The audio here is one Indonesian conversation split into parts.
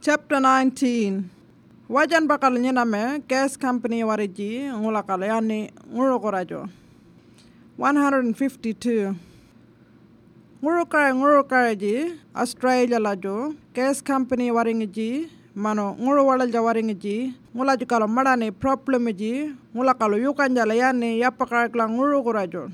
Chapter 19. Wajan bakal nyename gas company wariji ngulakal yani ngurukorajo. 152. Ngurukaraji Australia lajo gas company waringiji mano nguruwalaja waringiji ngulaju kalau madani problem ji ngulakalo yukanjala yani yapakarakla ngurukorajo.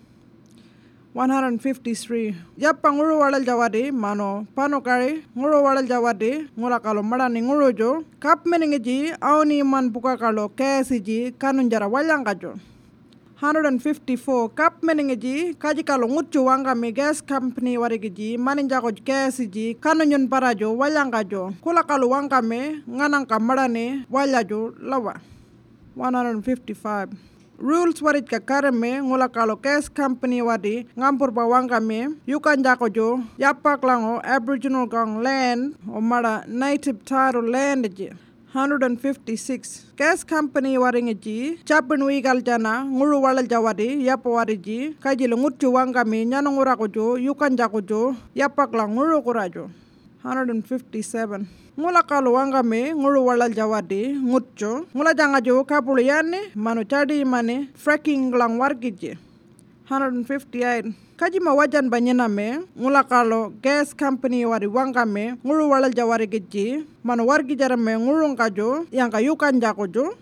153. Yappa nguru walal jawadi mano panokari nguru walal jawadi ngula kalau madani ngurujo kap meningeji awni man buka kalau kesiji kanunjara walangajo. 154. Kap meningeji kaji kalau ngucu wangami gas company warigiji maninjago kesiji kanunyon parajo walangajo kula kalau wangame nganangka madani walajo lawa. 155. Rules warit ka kareme ngula kalau gas company wadi ngampur bawangame yukan jakojo yapak lango aboriginal gang land o mara native title land ji. 156. Gas company waringeji chapin wigal jana nguru walal jawadi yapa wariji kajilo ngutu wangame nyanong urakojo yukan jakojo yapak lang nguru kurajo. 157. Ngula kalau wangame nguru walal jawadi ngutjo ngula jangajo kapulu yani manu cadi mane fracking lang wargije. 158. Kaji wajan banyename ngula kalau gas company wari wangame nguru walal jawari giji manu wargi jarame ngurung kajo yang kayukan jakojo.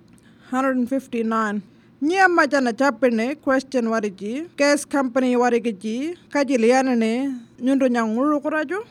159. Nya majana chapene question wariji gas company wari giji kaji lianane nyundu nyang nguru kurajo.